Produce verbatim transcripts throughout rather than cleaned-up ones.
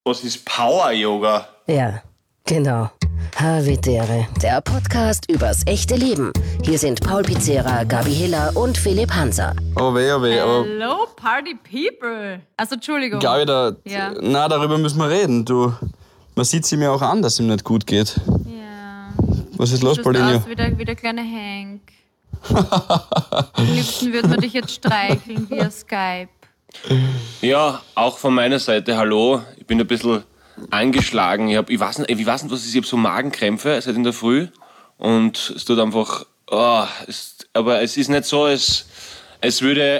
Was ist Power-Yoga? Ja, genau. Havidere, der Podcast übers echte Leben. Hier sind Paul Pizzera, Gabi Hiller und Philipp Hanser. Oh weh, oh weh. Oh. Hello, Party People. Also, Entschuldigung. Gabi, da, Ja. na, darüber müssen wir reden. Du, man sieht sie mir auch an, dass es ihm nicht gut geht. Ja. Was ist los, Du Paulinho? aus wie der, wie der kleine Hank. Am liebsten würde man dich jetzt streicheln via Skype. Ja, auch von meiner Seite, hallo. Ich bin ein bisschen angeschlagen. Ich, hab, ich, weiß nicht, ich weiß nicht, was es ist. Ich habe so Magenkrämpfe seit in der Früh. Und es tut einfach... Oh, es, aber es ist nicht so, als, als würde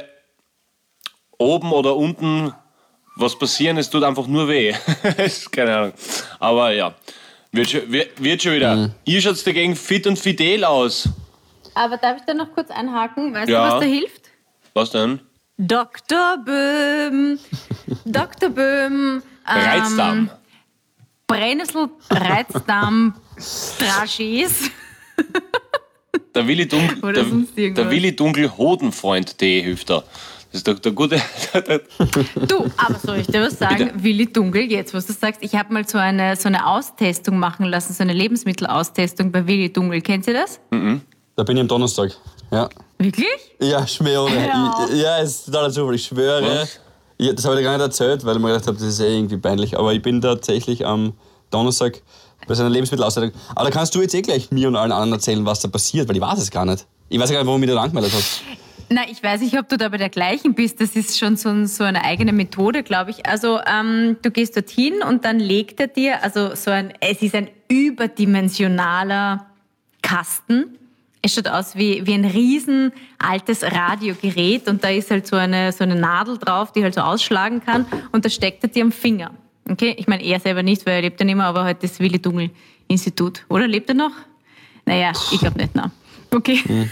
oben oder unten was passieren. Es tut einfach nur weh. Keine Ahnung. Aber ja, wird schon, wird, wird schon wieder. Mhm. Ihr schaut dagegen fit und fidel aus. Aber darf ich da noch kurz einhaken? Weißt Ja. du, was da hilft? Was denn? Doktor Böhm. Doktor Böhm. Ähm, Reizdarm. Brennnessel, Reizdarm, Dragees. Der Willi Dunkel, Oder der, sonst irgendwas. der Willi Dunkel Hodenfreund-Tee hilft da. Das ist der, der gute... Du, aber soll ich dir was sagen? Bitte? Willi Dunkel, jetzt was du sagst, ich habe mal so eine, so eine Austestung machen lassen, so eine Lebensmittelaustestung bei Willi Dunkel. Kennt ihr das? Mhm. Da bin ich am Donnerstag. Ja, Wirklich? ja schwöre. Ja. Ich, ja, ist totaler Zufall. Ich schwöre. Was? Ja, das habe ich dir gar nicht erzählt, weil ich mir gedacht habe, das ist eh irgendwie peinlich. Aber ich bin tatsächlich am Donnerstag bei seiner Lebensmittelausstellung. Aber da kannst du jetzt eh gleich mir und allen anderen erzählen, was da passiert, weil ich weiß es gar nicht. Ich weiß gar nicht, warum ich da angemeldet habe. Na, ich weiß nicht, ob du da bei der gleichen bist. Das ist schon so, ein, so eine eigene Methode, glaube ich. Also ähm, du gehst dorthin und dann legt er dir, also so ein, es ist ein überdimensionaler Kasten. Es schaut aus wie, wie ein riesen altes Radiogerät und da ist halt so eine, so eine Nadel drauf, die halt so ausschlagen kann und da steckt er dir am Finger. Okay? Ich meine, er selber nicht, weil er lebt ja nicht mehr, aber halt das Willi Dunkel Institut. Oder lebt er noch? Naja, ich glaube nicht, nein. Okay. Mhm.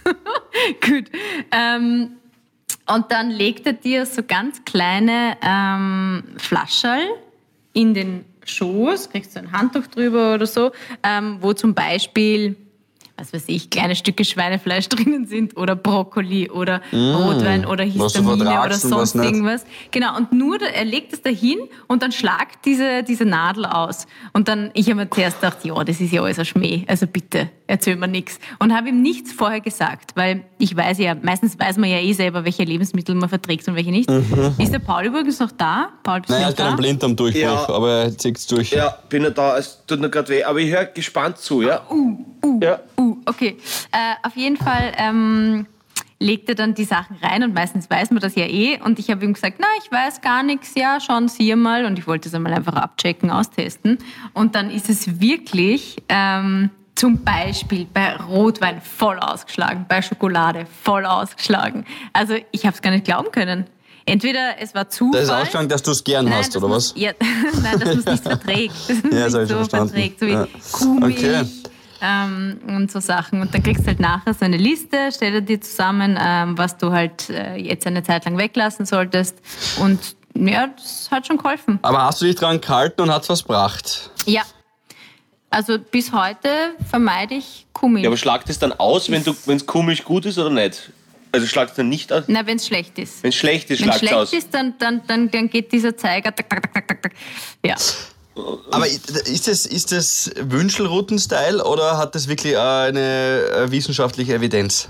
Gut. Ähm, und dann legt er dir so ganz kleine ähm, Flascherl in den Schoß, kriegst du ein Handtuch drüber oder so, ähm, wo zum Beispiel, was weiß ich, kleine Stücke Schweinefleisch drinnen sind oder Brokkoli oder mm, Rotwein oder Histamine oder sonst irgendwas. Genau, und nur, er legt es dahin und dann schlagt diese, diese Nadel aus. Und dann, ich habe mir zuerst gedacht, ja, das ist ja alles ein Schmäh, also bitte, erzähl mir nichts. Und habe ihm nichts vorher gesagt, weil ich weiß ja, meistens weiß man ja eh selber, welche Lebensmittel man verträgt und welche nicht. Mhm. Ist der Paul übrigens noch da? Paul, bist Nein, er du hat keinen da? Blinddarmdurchbruch, Ja. aber er zieht es durch. Ja, bin ja da, es tut mir gerade weh, aber ich höre gespannt zu, ja? Uh, uh, Ja. uh, okay. Äh, auf jeden Fall ähm, legt er dann die Sachen rein und meistens weiß man das ja eh. Und ich habe ihm gesagt, na, ich weiß gar nichts, ja, schauen Sie mal. Und ich wollte es einmal einfach abchecken, austesten. Und dann ist es wirklich ähm, zum Beispiel bei Rotwein voll ausgeschlagen, bei Schokolade voll ausgeschlagen. Also ich habe es gar nicht glauben können. Entweder es war Zufall. Da ist ausgegangen, dass du es gern Nein, hast, dass oder man's- was? Ja, nein, dass man es nicht verträgt. Dass man Ja, es das hab nicht ich schon so verstanden. verträgt, so wie Ja. Kuhmilch Okay. ähm, und so Sachen. Und dann kriegst du halt nachher so eine Liste, stellt er dir zusammen, ähm, was du halt äh, jetzt eine Zeit lang weglassen solltest. Und ja, das hat schon geholfen. Aber hast du dich dran gehalten und hat's was gebracht? Ja. Also bis heute vermeide ich Kuhmilch. Ja, aber schlagt es dann aus, wenn es Kuhmilch gut ist oder nicht? Also schlagt es dann nicht aus? Na, wenn es schlecht ist. Wenn es schlecht ist, Wenn es schlagt es schlecht aus. ist, dann, dann, dann, dann geht dieser Zeiger. Tak, tak, tak, tak, tak. Ja. Aber ist das, ist das Wünschelrouten-Style oder hat das wirklich eine wissenschaftliche Evidenz?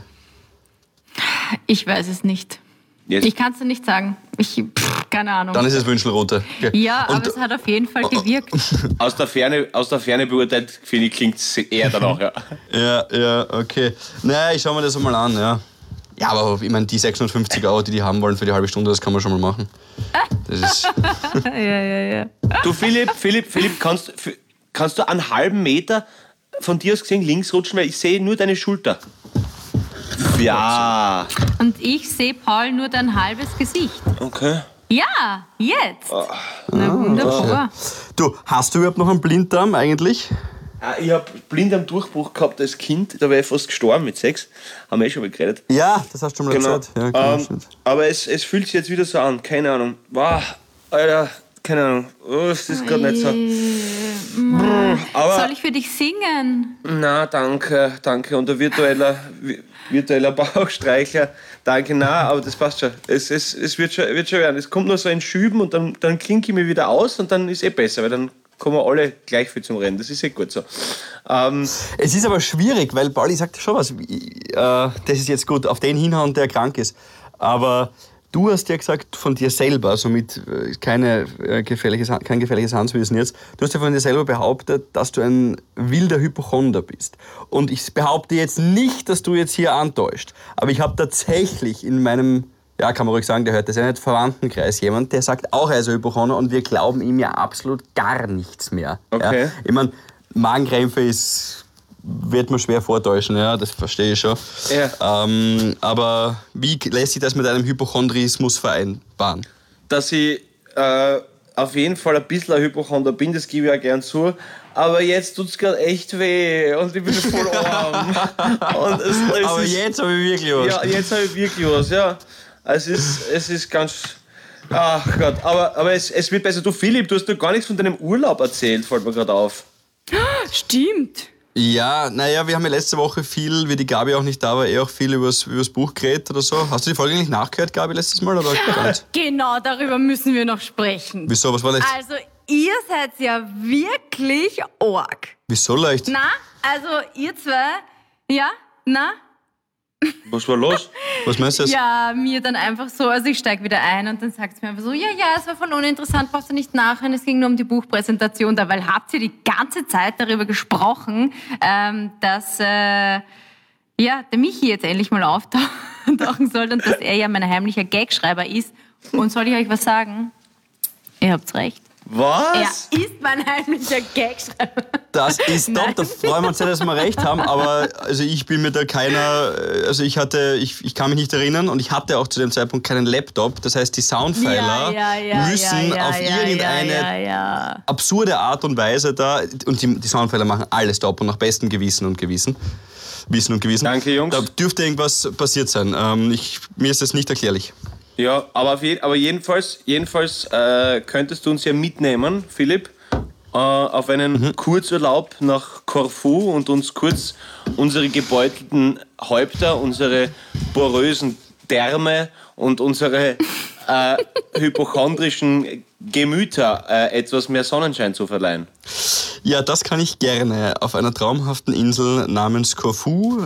Ich weiß es nicht. Jetzt. Ich kann es dir nicht sagen. Ich, pff, keine Ahnung. Dann ist es Wünschelroute. Okay. Ja, Und- aber es hat auf jeden Fall gewirkt. Aus der Ferne, aus der Ferne beurteilt, finde ich, klingt es eher danach, ja. Ja, ja, okay. Naja, ich schau mir das mal an, ja. Ja, aber ich meine, die sechshundertfünfzig Euro, die die haben wollen für die halbe Stunde, das kann man schon mal machen. Das ist... ja, ja, ja. Du, Philipp, Philipp, Philipp, kannst, f- kannst du einen halben Meter von dir aus gesehen links rutschen, weil ich sehe nur deine Schulter. Ja. Und ich sehe Paul nur dein halbes Gesicht. Okay. Ja, jetzt. Ah. Na wunderbar. Du, hast du überhaupt noch einen Blinddarm eigentlich? Ah, ich habe blind am Durchbruch gehabt als Kind, da wäre ich fast gestorben mit sechs. Haben wir eh schon mal geredet. Ja, das hast du schon mal Genau. erzählt. Ja, genau, ähm, stimmt. aber es, es fühlt sich jetzt wieder so an, keine Ahnung. Wow, Alter, keine Ahnung. Oh, es ist gerade nicht so. Aber, Soll ich für dich singen? na, danke, danke. Und der virtuelle, virtueller Bauchstreichler, danke, na, aber das passt schon. Es, es, es wird schon, wird schon werden. Es kommt nur so ein Schüben und dann, dann klinke ich mich wieder aus und dann ist eh besser, weil dann kommen wir alle gleich viel zum Rennen. Das ist eh gut so. Ähm, Es ist aber schwierig, weil Pauli sagt schon was. Äh, das ist jetzt gut, auf den hinhauen, der krank ist. Aber du hast ja gesagt von dir selber, somit äh, keine, äh, gefährliches, kein gefährliches Handwissen jetzt, du hast ja von dir selber behauptet, dass du ein wilder Hypochonder bist. Und ich behaupte jetzt nicht, dass du jetzt hier antäuscht. Aber ich habe tatsächlich in meinem, ja, kann man ruhig sagen, der hört das ja nicht, Verwandtenkreis jemand, der sagt auch, er ist ein Hypochonder und wir glauben ihm ja absolut gar nichts mehr. Okay. Ja? Ich meine, Magenkrämpfe ist, wird man schwer vortäuschen, ja, das verstehe ich schon. Ja. Ähm, aber wie lässt sich das mit einem Hypochondrismus vereinbaren? dass ich äh, auf jeden Fall ein bisschen ein Hypochonder bin, das gebe ich auch gern zu. Aber jetzt tut es gerade echt weh und ich bin voll arm. und es, es Aber ist, jetzt habe ich wirklich was. Ja, jetzt habe ich wirklich was, ja. Es ist, es ist ganz... Ach Gott, aber, aber es, es wird besser. Du, Philipp, du hast doch gar nichts von deinem Urlaub erzählt, fällt mir gerade auf. Stimmt. Ja, naja, wir haben ja letzte Woche viel, wie die Gabi auch nicht da war, eh auch viel übers, übers Buch geredet oder so. Hast du die Folge eigentlich nachgehört, Gabi, letztes Mal? Oder gar nicht? Genau, darüber müssen wir noch sprechen. Wieso, was war leicht? Also, ihr seid ja wirklich arg. Wieso leicht? Na, also ihr zwei, ja, na? Was war los? Was meinst du jetzt? Ja, mir dann einfach so, also ich steige wieder ein und dann sagt es mir einfach so, ja, ja, es war voll uninteressant, brauchst du nicht nachhören, es ging nur um die Buchpräsentation, dabei habt ihr die ganze Zeit darüber gesprochen, ähm, dass äh, ja, der Michi jetzt endlich mal auftauchen soll und dass er ja mein heimlicher Gagschreiber ist. Und soll ich euch was sagen? Ihr habt's recht. Was? Er ist mein heimlicher Gagschreiber. Das ist top, Nein. da freuen wir uns sehr, dass wir recht haben, aber also ich bin mir da keiner, also ich hatte, ich, ich kann mich nicht erinnern und ich hatte auch zu dem Zeitpunkt keinen Laptop, das heißt die Soundpfeiler ja, ja, ja, müssen ja, ja, auf ja, irgendeine ja, ja, ja. absurde Art und Weise da, und die, die Soundpfeiler machen alles top und nach bestem Gewissen und Gewissen. Wissen und Gewissen. Danke, Jungs. Da dürfte irgendwas passiert sein. Ähm, ich, mir ist das nicht erklärlich. Ja, aber, auf je, aber jedenfalls, jedenfalls äh, könntest du uns ja mitnehmen, Philipp, äh, auf einen mhm. Kurzurlaub nach Korfu und uns kurz unsere gebeutelten Häupter, unsere porösen Därme und unsere äh, hypochondrischen Gemüter äh, etwas mehr Sonnenschein zu verleihen. Ja, das kann ich gerne. Auf einer traumhaften Insel namens Korfu,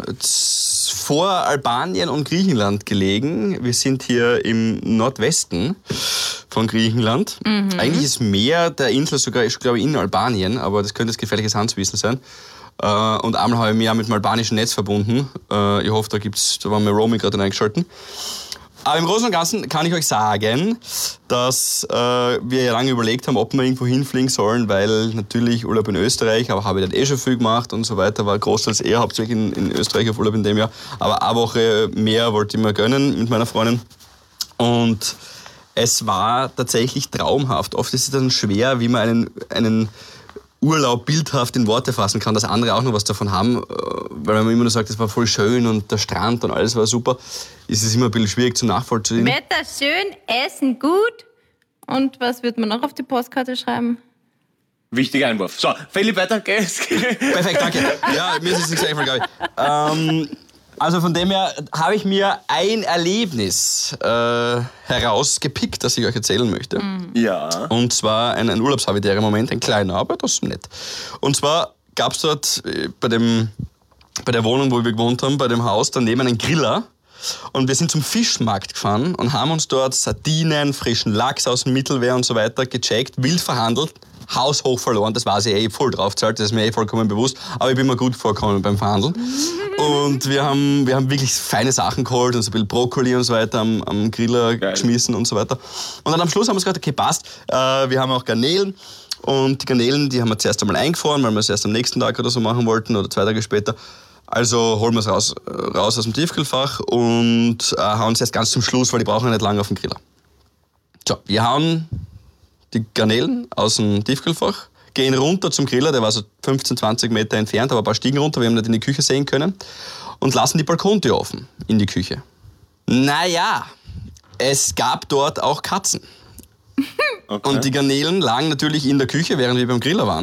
vor Albanien und Griechenland gelegen. Wir sind hier im Nordwesten von Griechenland. Mhm. Eigentlich ist mehr der Insel sogar, ich glaube, in Albanien, aber das könnte das gefährliches Handwissen sein. Und einmal habe ich mich auch mit dem albanischen Netz verbunden. Ich hoffe, da gibt's, da waren wir Roaming gerade eingeschalten. Aber im Großen und Ganzen kann ich euch sagen, dass äh, wir ja lange überlegt haben, ob wir irgendwo hinfliegen sollen, weil natürlich Urlaub in Österreich, aber habe ich dann eh schon viel gemacht und so weiter, war großteils eher hauptsächlich in, in Österreich auf Urlaub in dem Jahr. Aber eine Woche mehr wollte ich mir gönnen mit meiner Freundin. Und es war tatsächlich traumhaft. Oft ist es dann schwer, wie man einen, einen Urlaub bildhaft in Worte fassen kann, dass andere auch noch was davon haben, weil man immer nur sagt, es war voll schön und der Strand und alles war super, ist es immer ein bisschen schwierig zu nachvollziehen. Wetter schön, Essen gut. Und was wird man noch auf die Postkarte schreiben? Wichtiger Einwurf. So, Philipp, weiter geht's. Perfekt, danke. Ja, mir ist es nicht eingefallen, glaube ich. Ähm, also von dem her habe ich mir ein Erlebnis äh, herausgepickt, das ich euch erzählen möchte. Mhm. Ja. Und zwar ein, ein urlaubshabitärer Moment, ein kleiner, aber trotzdem nett. Und zwar gab es dort äh, bei, dem, bei der Wohnung, wo wir gewohnt haben, bei dem Haus daneben einen Griller. Und wir sind zum Fischmarkt gefahren und haben uns dort Sardinen, frischen Lachs aus dem Mittelmeer und so weiter gecheckt, wild verhandelt, haushoch verloren, das war sie eh voll draufgezahlt, das ist mir eh vollkommen bewusst, aber ich bin mir gut vorgekommen beim Verhandeln. Und wir haben, wir haben wirklich feine Sachen geholt und so ein bisschen Brokkoli und so weiter am, am Griller Geil. geschmissen und so weiter. Und dann am Schluss haben wir uns gedacht, okay, passt, äh, wir haben auch Garnelen. Und die Garnelen, die haben wir zuerst einmal eingefroren, weil wir es erst am nächsten Tag oder so machen wollten oder zwei Tage später. Also holen wir es raus, raus aus dem Tiefkühlfach und äh, hauen es erst ganz zum Schluss, weil die brauchen ja nicht lange auf dem Griller. So, wir hauen die Garnelen aus dem Tiefkühlfach, gehen runter zum Griller, der war so fünfzehn, zwanzig Meter entfernt, aber ein paar Stiegen runter, wir haben nicht in die Küche sehen können, und lassen die Balkontür offen in die Küche. Naja, es gab dort auch Katzen. Okay. Und die Garnelen lagen natürlich in der Küche, während wir beim Griller waren.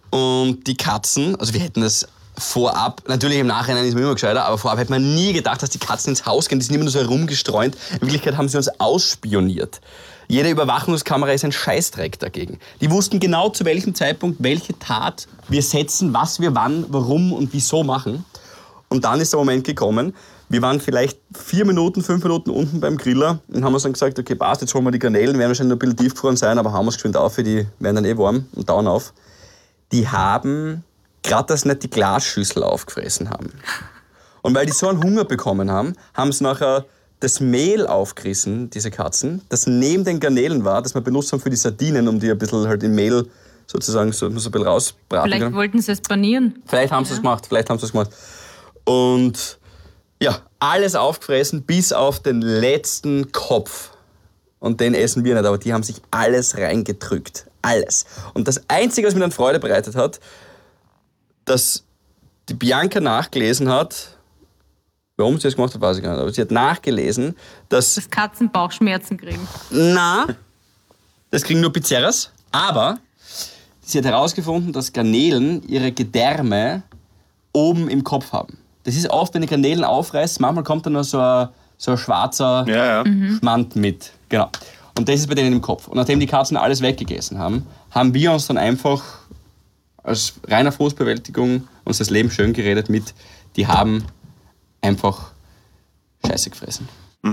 Und die Katzen, also wir hätten das vorab, natürlich im Nachhinein ist man immer gescheiter, aber vorab hätte man nie gedacht, dass die Katzen ins Haus gehen. Die sind immer nur so herumgestreunt. In Wirklichkeit haben sie uns ausspioniert. Jede Überwachungskamera ist ein Scheißdreck dagegen. Die wussten genau, zu welchem Zeitpunkt welche Tat wir setzen, was wir wann, warum und wieso machen. Und dann ist der Moment gekommen, wir waren vielleicht vier Minuten, fünf Minuten unten beim Griller und haben uns dann gesagt, okay, passt, jetzt holen wir die Garnelen, werden wahrscheinlich noch ein bisschen tiefgefroren sein, aber haben wir es geschwind auf, die werden dann eh warm und dauern auf. Die haben, gerade dass nicht die Glasschüssel aufgefressen haben. Und weil die so einen Hunger bekommen haben, haben sie nachher das Mehl aufgerissen, diese Katzen, das neben den Garnelen war, das wir benutzt haben für die Sardinen, um die ein bisschen halt in Mehl sozusagen so, so ein bisschen rausbraten. Vielleicht wollten sie es panieren. Vielleicht haben sie es gemacht, vielleicht haben sie es gemacht. Und ja, alles aufgefressen bis auf den letzten Kopf. Und den essen wir nicht, aber die haben sich alles reingedrückt. Alles. Und das Einzige, was mir dann Freude bereitet hat, dass die Bianca nachgelesen hat, warum sie das gemacht hat, weiß ich gar nicht, aber sie hat nachgelesen, dass... Dass Katzen Bauchschmerzen kriegen. Na, das kriegen nur Pizzeras, aber sie hat herausgefunden, dass Garnelen ihre Gedärme oben im Kopf haben. Das ist oft, wenn die Garnelen aufreißt, manchmal kommt da noch so ein, so ein schwarzer Ja, ja. Schmand mit. Genau. Und das ist bei denen im Kopf. Und nachdem die Katzen alles weggegessen haben, haben wir uns dann einfach als reiner Frustbewältigung uns das Leben schön geredet mit, die haben einfach Scheiße gefressen.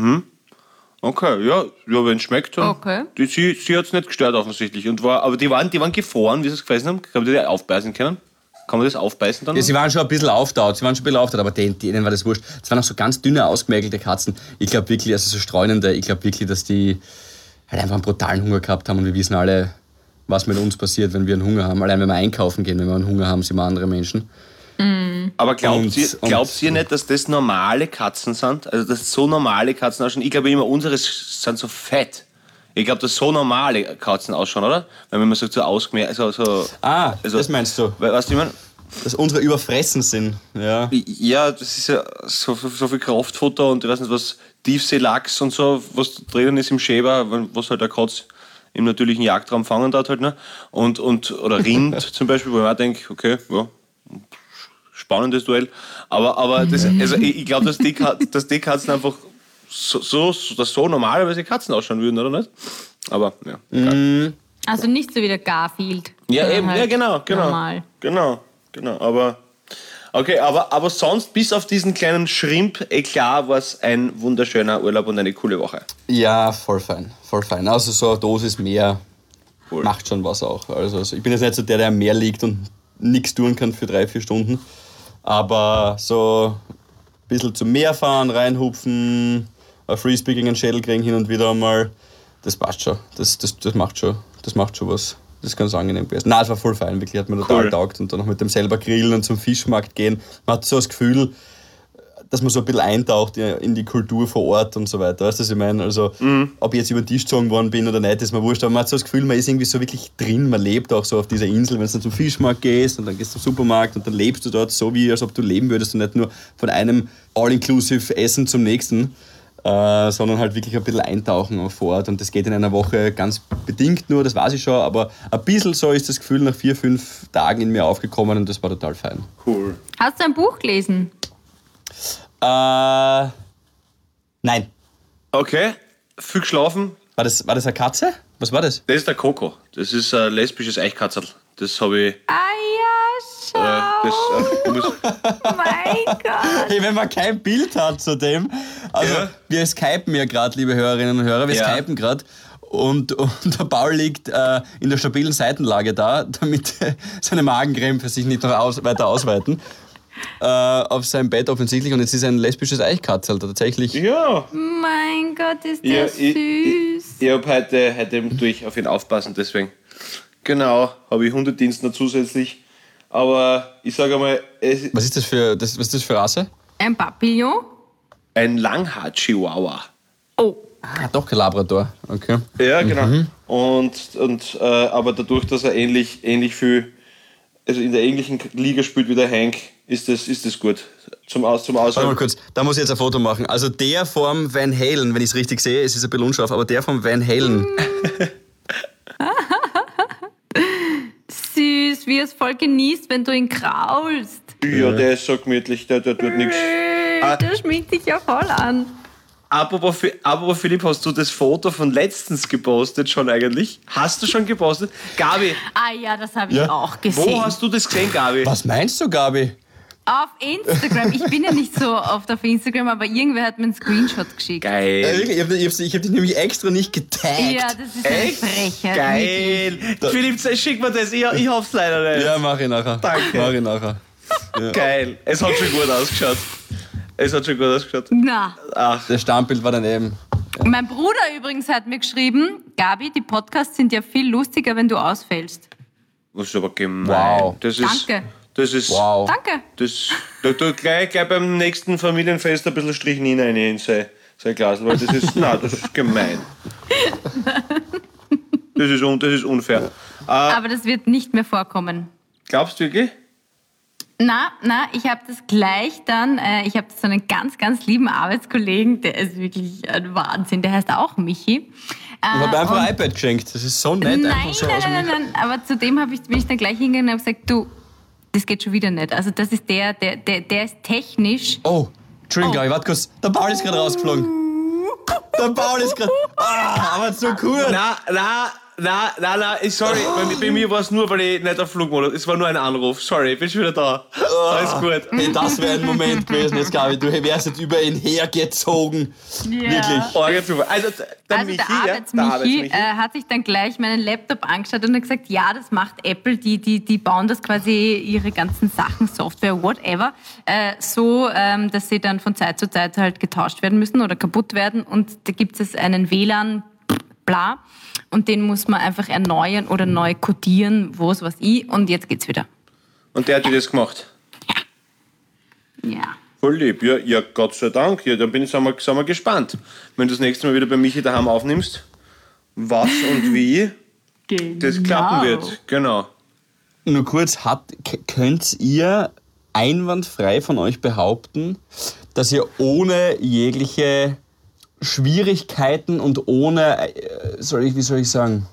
Okay, ja, ja wenn es schmeckt, dann. Okay. Die, sie sie hat es nicht gestört offensichtlich. Und war, aber die waren, die waren gefroren, wie sie es gefressen haben. Kann man die aufbeißen können? Kann man das aufbeißen dann? Ja, sie waren schon ein bisschen auftaut, sie waren schon ein bisschen auftaut, aber denen, denen war das wurscht. Es waren auch so ganz dünne, ausgemergelte Katzen. Ich glaube wirklich, also so streunende, ich glaube wirklich, dass die halt einfach einen brutalen Hunger gehabt haben und wir wissen alle, was mit uns passiert, wenn wir einen Hunger haben. Allein wenn wir einkaufen gehen, wenn wir einen Hunger haben, sind wir andere Menschen. Aber glaubt Und- ihr, glaubt ihr nicht, dass das normale Katzen sind? Also, dass so normale Katzen ausschauen? Ich glaube immer, unsere sind so fett. Ich glaube, dass so normale Katzen ausschauen, oder? Wenn man sagt, so ausgemerkt, so, so... Ah, Also- das meinst du, We- Weißt du, wie ich meine? dass unsere überfressen sind. Ja. Ja, das ist ja so, so viel Kraftfutter und ich weiß nicht was, Tiefseelachs und so, was drinnen ist im Schäber, was halt der Katz im natürlichen Jagdraum fangen darf halt, ne? Und, und, oder Rind zum Beispiel, wo ich auch denke, okay, ja, spannendes Duell. Aber, aber das, also ich, ich glaube, dass, die Ka- dass die Katzen einfach so, so, dass so normalerweise Katzen ausschauen würden, oder nicht? Aber, ja. egal. Also nicht so wie der Garfield. Ja, sondern eben, halt ja, genau, genau. Normal. Genau, genau, aber... Okay, aber, aber sonst, bis auf diesen kleinen Shrimp-Eklat, war es ein wunderschöner Urlaub und eine coole Woche. Ja, voll fein, voll fein. Also so eine Dosis mehr Cool. macht schon was auch. Also, also ich bin jetzt nicht so der, der am Meer liegt und nichts tun kann für drei, vier Stunden. Aber so ein bisschen zum Meer fahren, reinhupfen, ein Frisbee gegen den Schädel kriegen hin und wieder einmal, das passt schon. Das, das, das, macht schon das macht schon was. Das ist ganz angenehm gewesen. Nein, es war voll fein, wirklich, hat mir total Cool. taugt. Und dann noch mit dem selber grillen und zum Fischmarkt gehen. Man hat so das Gefühl, dass man so ein bisschen eintaucht in die Kultur vor Ort und so weiter. Weißt du, was ich meine? Also, ob ich jetzt über den Tisch gezogen worden bin oder nicht, ist mir wurscht. Aber man hat so das Gefühl, man ist irgendwie so wirklich drin. Man lebt auch so auf dieser Insel. Wenn du dann zum Fischmarkt gehst und dann gehst du zum Supermarkt und dann lebst du dort so, wie als ob du leben würdest und nicht nur von einem all-inclusive Essen zum nächsten, äh, sondern halt wirklich ein bisschen eintauchen auf vor Ort. Und das geht in einer Woche ganz bedingt nur, das weiß ich schon. Aber ein bisschen so ist das Gefühl nach vier, fünf Tagen in mir aufgekommen und das war total fein. Cool. Hast du ein Buch gelesen? Äh, nein. Okay, viel geschlafen. War das, war das eine Katze? Was war das? Das ist der Coco. Das ist ein lesbisches Eichkatzel. Das habe ich... Ah ja, Äh, das, schau. äh, muss, Mein Gott. Hey, wenn man kein Bild hat zu dem. Also, Ja. wir skypen ja gerade, liebe Hörerinnen und Hörer, wir Ja. skypen gerade. Und, und der Paul liegt äh, in der stabilen Seitenlage da, damit äh, seine Magenkrämpfe sich nicht noch aus, weiter ausweiten. Äh, auf seinem Bett offensichtlich. Und jetzt ist ein lesbisches Eichkatzel tatsächlich. ja. Mein Gott, ist Ja, der ich, ich, süß. ich habe heute, heute durch auf ihn aufpassen, deswegen. Genau, habe ich Hundedienst noch zusätzlich. Aber ich sage einmal, es ist Was ist das für, das, was ist das für Rasse? Ein Papillon? ein Langhaar-Chihuahua. Oh. Ah, doch kein Labrador. Okay. Ja, genau. Und, und, äh, aber dadurch, dass er ähnlich, ähnlich viel, also in der ähnlichen Liga spielt wie der Hank, ist das, ist das gut. Zum, Aus, zum Warte mal Aushalten. kurz, da muss ich jetzt ein Foto machen. Also der vom Van Halen, wenn ich es richtig sehe, es ist ein bisschen unscharf, aber der vom Van Halen. Süß, süß, wie er es voll genießt, wenn du ihn kraulst. Ja, der ist so gemütlich, der, der tut nichts. Äh, der schminkt sich ja voll an. Apropos, apropos Philipp, hast du das Foto von letztens gepostet schon eigentlich? Hast du schon gepostet? Gabi, Ah ja, das habe ich Ja. auch gesehen. wo hast du das gesehen, Gabi? Was meinst du, Gabi? Auf Instagram. Ich bin ja nicht so oft auf Instagram, aber irgendwer hat mir einen Screenshot geschickt. Äh, Geil. wirklich, ich habe ich hab, ich hab dich nämlich extra nicht getaggt. Ja, das ist eine Echt? Frechheit. Geil. Philipp, schick mir das. Ich, ich hab's leider nicht. Ja, mach ich nachher. Danke. Mach ich nachher. Geil. Es hat schon gut ausgeschaut. Es hat schon gut ausgeschaut. Na, Ach, Das Stammbild war daneben. mein Bruder übrigens hat mir geschrieben, Gabi, die Podcasts sind ja viel lustiger, wenn du ausfällst. das ist aber gemein. Wow. Das ist, Danke. Das ist... Wow. Danke. Das, da tu gleich, gleich beim nächsten Familienfest ein bisschen Strichnin rein in sein, sein Glas, weil das ist, nein, das ist gemein. Das ist, un, das ist unfair. Äh, Aber das wird nicht mehr vorkommen. glaubst du wirklich? Na, na, ich habe das gleich dann, äh, ich habe so einen ganz, ganz lieben Arbeitskollegen, der ist wirklich ein Wahnsinn, der heißt auch Michi. Äh, Ich habe einfach und- ein iPad geschenkt. Das ist so nett. Nein, einfach so nein, aus dem nein, nein, nein, aber zu dem hab ich, bin ich dann gleich hingegangen und habe gesagt, du, das geht schon wieder nicht. Also das ist der, der, der, der ist technisch. Oh, Entschuldigung, Gabi, warte kurz. Der Paul ist gerade rausgeflogen. Der Paul ist gerade... Ah, aber so cool. Na, na, na, na, na, ich- sorry, bei, mi- bei mir war es nur, weil ich nicht auf Flugmodus, es war nur ein Anruf, sorry, ich bin schon wieder da. Alles gut. Hey, das wäre ein Moment gewesen jetzt, Gabi. Du wärst jetzt über ihn hergezogen. Wirklich. Orge Zufall. Also, der Also Michi, der ja, der Arbeitsmichi Arbeitsmichi. äh, hat sich dann gleich meinen Laptop angeschaut und hat gesagt, ja, das macht Apple, die, die, die bauen das quasi, ihre ganzen Sachen, Software, whatever, äh, so, ähm, dass sie dann von Zeit zu Zeit halt getauscht werden müssen oder kaputt werden. Und da gibt es einen W L A N, bla, und den muss man einfach erneuern oder neu codieren, was weiß ich, und jetzt geht's wieder. Und der hat dir das gemacht. Ja. Voll lieb, ja, ja, Gott sei Dank. Ja, dann bin ich, sind wir, sind wir gespannt, wenn du das nächste Mal wieder bei Michi daheim aufnimmst, was und wie das klappen wird. Genau. Nur kurz, hat, k- könnt ihr einwandfrei von euch behaupten, dass ihr ohne jegliche Schwierigkeiten und ohne, äh, soll ich, wie soll ich sagen,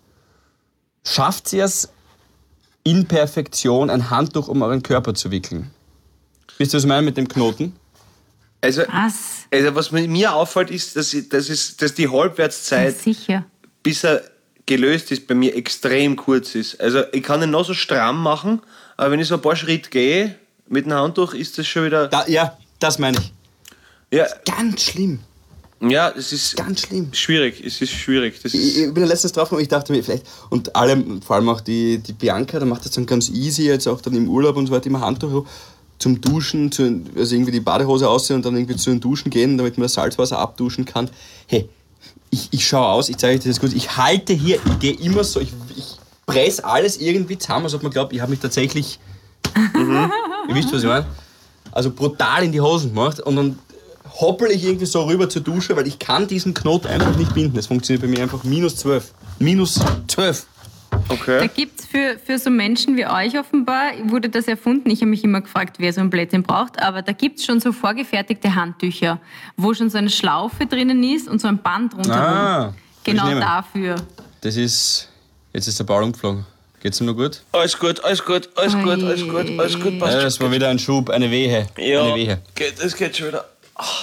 schafft ihr es in Perfektion, ein Handtuch um euren Körper zu wickeln? Wisst ihr, was ich meine mit dem Knoten? Also, Was? also was mir- mir auffällt, ist, dass, ich, dass, ist, dass die Halbwertszeit, Sicher. bis er gelöst ist, bei mir extrem kurz ist. Also ich kann ihn noch so stramm machen, aber wenn ich so ein paar Schritte gehe mit dem Handtuch, ist das schon wieder... Da, ja, das meine ich. Ja, Ganz schlimm. ja, es ist Ganz schlimm. schwierig. Es ist schwierig. Das Ich, ist, ich bin ja letztens drauf gekommen, ich dachte mir vielleicht, und alle, vor allem auch die, die Bianca, da macht das dann ganz easy, jetzt auch dann im Urlaub und so weiter, immer Handtuch zum Duschen, zu, also irgendwie die Badehose ausziehen und dann irgendwie zu den Duschen gehen, damit man das Salzwasser abduschen kann. Hey, ich, ich schaue aus, ich zeige euch das gut, ich halte hier, ich gehe immer so, ich, ich presse alles irgendwie zusammen, als ob man glaubt, ich habe mich tatsächlich, mhm. Ihr wisst, was ich meine, also brutal in die Hosen gemacht und dann hoppel ich irgendwie so rüber zur Dusche, weil ich kann diesen Knoten einfach nicht binden. Das funktioniert bei mir einfach minus zwölf. Minus zwölf. Da okay. gibt's für, für so Menschen wie euch offenbar, wurde das erfunden. Ich habe mich immer gefragt, wer so ein Blödsinn braucht. Aber da gibt's schon so vorgefertigte Handtücher, wo schon so eine Schlaufe drinnen ist und so ein Band rundherum. Ah, genau will ich nehmen. dafür. Das ist. Jetzt ist der Ball umgeflogen. Geht's ihm noch gut? Alles gut, alles gut, alles gut, alles gut, alles gut. Passt Ja, schon. das war wieder ein Schub, eine Wehe. Ja, Eine Wehe. geht, das geht schon wieder.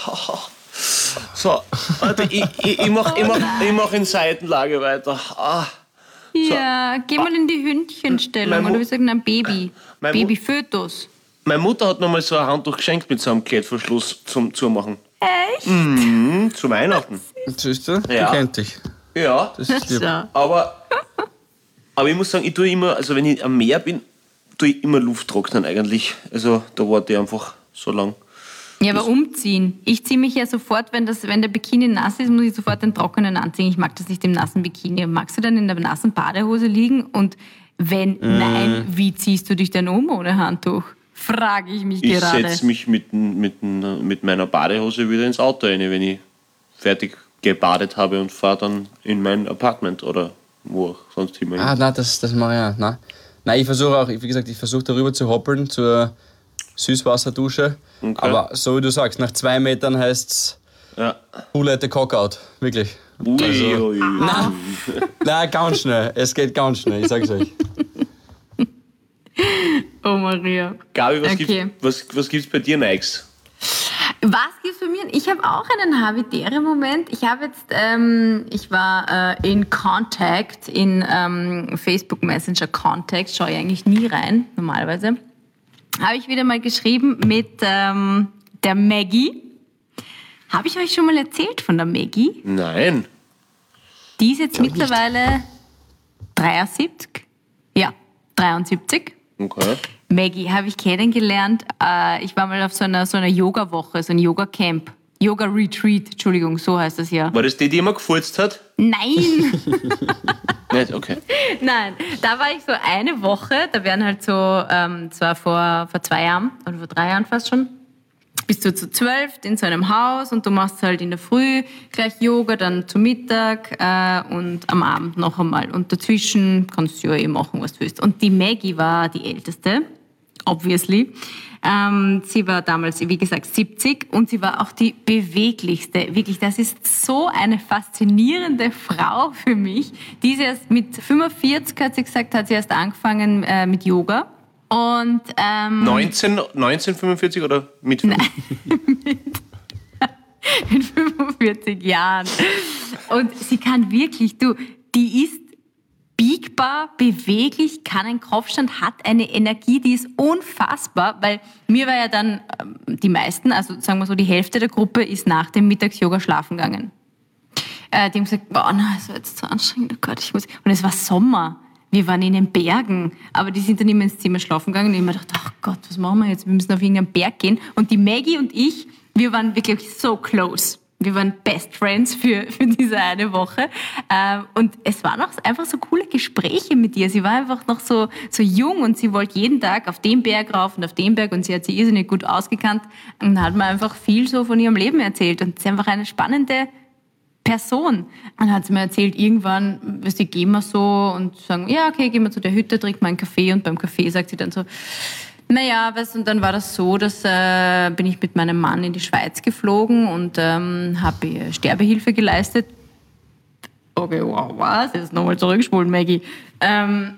So, warte, ich, ich, ich mach, ich, mach, ich mach in Seitenlage weiter. Ah, Ja, geh mal in die Hündchenstellung Mein Mu- oder wie sagen ein Baby. Mein Mu- Babyfötus. meine Mutter hat noch mal so ein Handtuch geschenkt mit so einem Klettverschluss zum Zumachen. Echt? Mhm, zu Weihnachten. Siehst du? Ja. Du kennt dich. Ja, Das ist lieb. So. aber, aber ich muss sagen, ich tue immer, also wenn ich am Meer bin, tue ich immer Luft trocknen eigentlich. Also da warte ich einfach so lang. Ja, aber umziehen. Ich ziehe mich ja sofort, wenn, das, wenn der Bikini nass ist, muss ich sofort den trockenen anziehen. Ich mag das nicht im nassen Bikini. Magst du dann in der nassen Badehose liegen? Und wenn nein, wie ziehst du dich denn um ohne Handtuch? Frage ich mich Ich gerade. setze mich mit, mit, mit meiner Badehose wieder ins Auto rein, wenn ich fertig gebadet habe und fahre dann in mein Apartment oder wo auch sonst immer. Ah, nein, das, das mache ich auch. Nein. Nein, ich versuche auch, wie gesagt, ich versuche darüber zu hoppeln zur Süßwasserdusche. Okay. Aber so wie du sagst, nach zwei Metern heißt es Ja. Who let the cock out? Wirklich. Ui, Also- ui, ui. Nein, ganz schnell. Es geht ganz schnell, ich sag's euch. Oh Maria. Gabi, was Okay. gibt was, was gibt's bei dir Neues? Was gibt's bei mir? Ich habe auch einen Habitäre-Moment. Ich habe jetzt, ähm, ich war äh, in Contact, in ähm, Facebook Messenger Contact, schaue ich eigentlich nie rein, normalerweise. Habe ich wieder mal geschrieben mit ähm, der Maggie. Habe ich euch schon mal erzählt von der Maggie? Nein. Die ist jetzt mittlerweile dreiundsiebzig. Ja, dreiundsiebzig. Okay. Maggie habe ich kennengelernt. Äh, ich war mal auf so einer, so einer Yoga-Woche, so ein Yoga-Camp. Yoga-Retreat, Entschuldigung, so heißt das ja. War das die, die immer gefurzt hat? Nein! Nicht? Okay. Nein, da war ich so eine Woche, da werden halt so, ähm, zwar vor, vor zwei Jahren, oder vor drei Jahren fast schon, bist du zu zwölf in so einem Haus und du machst halt in der Früh gleich Yoga, dann zu Mittag äh, und am Abend noch einmal. Und dazwischen kannst du ja eh machen, was du willst. Und die Maggie war die Älteste, obviously. Ähm, sie war damals, wie gesagt, siebzig und sie war auch die beweglichste. Wirklich, das ist so eine faszinierende Frau für mich. Die ist erst mit fünfundvierzig, hat sie gesagt, hat sie erst angefangen äh, mit Yoga. Und, ähm, neunzehn, neunzehnhundertfünfundvierzig oder mit fünf? mit fünfundvierzig Jahren. Und sie kann wirklich, du, die ist biegbar, beweglich, kann einen Kopfstand, hat eine Energie, die ist unfassbar, weil mir war ja dann, ähm, die meisten, also sagen wir so, die Hälfte der Gruppe ist nach dem Mittags-Yoga schlafen gegangen. Äh, die haben gesagt, boah, na, das war jetzt so anstrengend, oh Gott, ich muss, und es war Sommer. Wir waren in den Bergen, aber die sind dann immer ins Zimmer schlafen gegangen und ich habe mir gedacht, ach Gott, was machen wir jetzt? Wir müssen auf irgendeinen Berg gehen. Und die Maggie und ich, wir waren wirklich so close. Wir waren Best Friends für, für diese eine Woche. Und es waren auch einfach so coole Gespräche mit ihr. Sie war einfach noch so, so jung und sie wollte jeden Tag auf den Berg rauf und auf den Berg und sie hat sich irrsinnig gut ausgekannt und hat mir einfach viel so von ihrem Leben erzählt. Und sie ist einfach eine spannende Person. Dann hat sie mir erzählt, irgendwann, weißt du, gehen wir so und sagen, ja, okay, gehen wir zu der Hütte, trinken wir einen Kaffee und beim Kaffee sagt sie dann so, naja, weißt du, und dann war das so, dass äh, bin ich mit meinem Mann in die Schweiz geflogen und ähm, habe ihr Sterbehilfe geleistet. Okay, wow, was? Jetzt nochmal zurückspulen, Maggie. Ähm,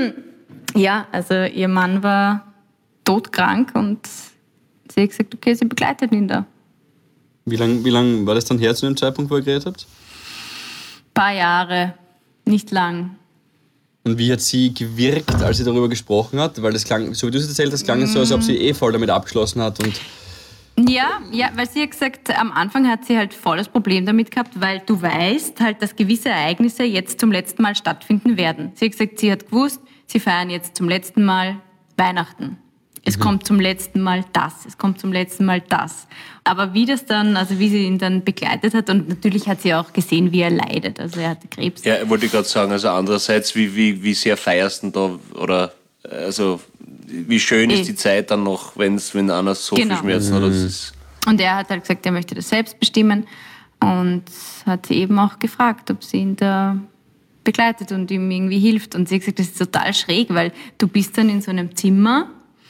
ja, also ihr Mann war todkrank und sie hat gesagt, okay, sie begleitet ihn da. Wie lange wie lang war das dann her zu dem Zeitpunkt, wo ihr geredet habt? Ein paar Jahre, nicht lang. Und wie hat sie gewirkt, als sie darüber gesprochen hat? Weil das klang, so wie du es erzählt hast, klang es so, als ob sie eh voll damit abgeschlossen hat. Und Ja, ja, weil sie hat gesagt, am Anfang hat sie halt voll das Problem damit gehabt, weil du weißt halt, dass gewisse Ereignisse jetzt zum letzten Mal stattfinden werden. Sie hat gesagt, sie hat gewusst, sie feiern jetzt zum letzten Mal Weihnachten. Es mhm. kommt zum letzten Mal das, es kommt zum letzten Mal das. Aber wie das dann, also wie sie ihn dann begleitet hat, und natürlich hat sie auch gesehen, wie er leidet. Also er hatte Krebs. Ja, wollte ich gerade sagen, also andererseits, wie, wie, wie sehr feierst du da, oder, also, wie schön ist die Zeit dann noch, wenn's, wenn einer so Genau. viel Schmerzen hat. Das ist Und er hat halt gesagt, er möchte das selbst bestimmen und hat sie eben auch gefragt, ob sie ihn da begleitet und ihm irgendwie hilft. Und sie hat gesagt, das ist total schräg, weil du bist dann in so einem Zimmer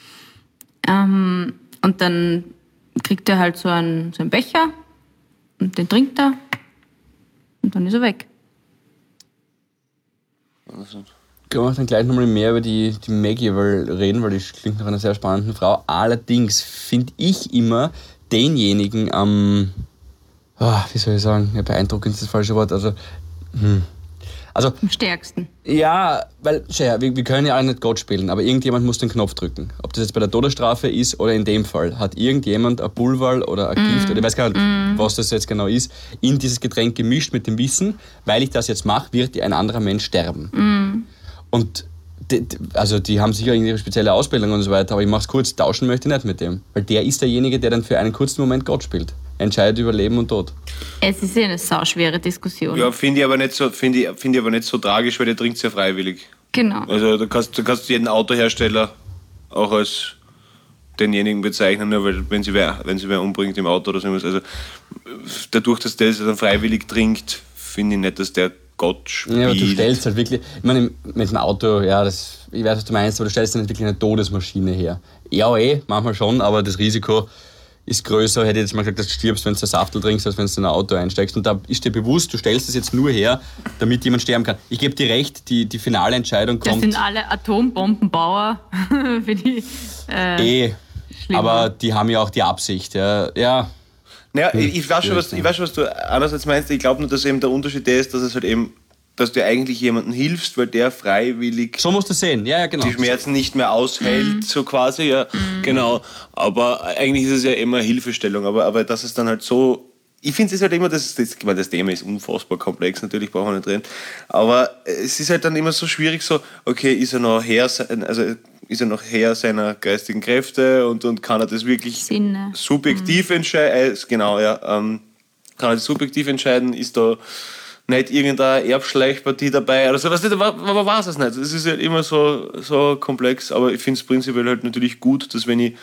ähm, und dann kriegt er halt so einen, so einen Becher und den trinkt er und dann ist er weg. können wir dann gleich nochmal mehr über die, die Maggie reden, weil die klingt nach einer sehr spannenden Frau. Allerdings finde ich immer denjenigen am, oh, wie soll ich sagen, ja, beeindruckend ist das falsche Wort, also, hm. Also, Am stärksten. Ja, weil, schau her, wir, wir können ja auch nicht Gott spielen, aber irgendjemand muss den Knopf drücken. Ob das jetzt bei der Todesstrafe ist oder in dem Fall, hat irgendjemand ein Pulver oder ein Gift, mm. oder ich weiß gar nicht, mm. was das jetzt genau ist, in dieses Getränk gemischt mit dem Wissen, weil ich das jetzt mache, wird ein anderer Mensch sterben. Mm. Und die, also die haben sicher ihre spezielle Ausbildung und so weiter, aber ich mach's kurz, tauschen möchte ich nicht mit dem. Weil der ist derjenige, der dann für einen kurzen Moment Gott spielt. Entscheidet über Leben und Tod. Es ist ja eine sauschwere Diskussion. Ja, finde ich aber nicht so, finde ich, finde ich aber nicht so tragisch, weil der trinkt ja freiwillig. Genau. Also da kannst du kannst jeden Autohersteller auch als denjenigen bezeichnen, nur weil wenn sie wer, wenn sie wer umbringt im Auto oder so was. Also dadurch, dass der es dann freiwillig trinkt, finde ich nicht, dass der Gott spielt. Ja, aber du stellst halt wirklich, ich meine, mit dem Auto, ja, das, ich weiß, was du meinst, aber du stellst dann nicht wirklich eine Todesmaschine her. Ja, eh, manchmal schon, aber das Risiko ist größer, hätte ich jetzt mal gesagt, dass du stirbst, wenn du Saftel trinkst, als wenn du in ein Auto einsteigst. Und da ist dir bewusst, du stellst es jetzt nur her, damit jemand sterben kann. Ich gebe dir recht, die, die finale Entscheidung kommt... Das sind alle Atombombenbauer für die... Äh, eh, aber die haben ja auch die Absicht. Ja, ja. Naja, ich, ich, weiß schon, was, ich weiß schon, was du einerseits meinst. Ich glaube nur, dass eben der Unterschied der ist, dass es halt eben, dass du eigentlich jemandem hilfst, weil der freiwillig so musst du sehen, ja, ja, genau. die Schmerzen nicht mehr aushält, mhm. so quasi, ja, mhm. genau. Aber eigentlich ist es ja immer Hilfestellung, aber, aber dass es dann halt so, ich finde es halt immer, das, das, ich meine, das Thema ist unfassbar komplex, natürlich brauchen wir nicht reden, aber es ist halt dann immer so schwierig, so, okay, ist er noch Herr, also ist er noch Herr seiner geistigen Kräfte und, und kann er das wirklich Sinne. subjektiv mhm. entscheiden, genau, ja, ähm, kann er das subjektiv entscheiden, ist da nicht irgendeine Erbschleichpartie dabei oder so, weißt du, man weiß es nicht. Es ist halt immer so, so komplex, aber ich finde es prinzipiell halt natürlich gut, dass wenn ich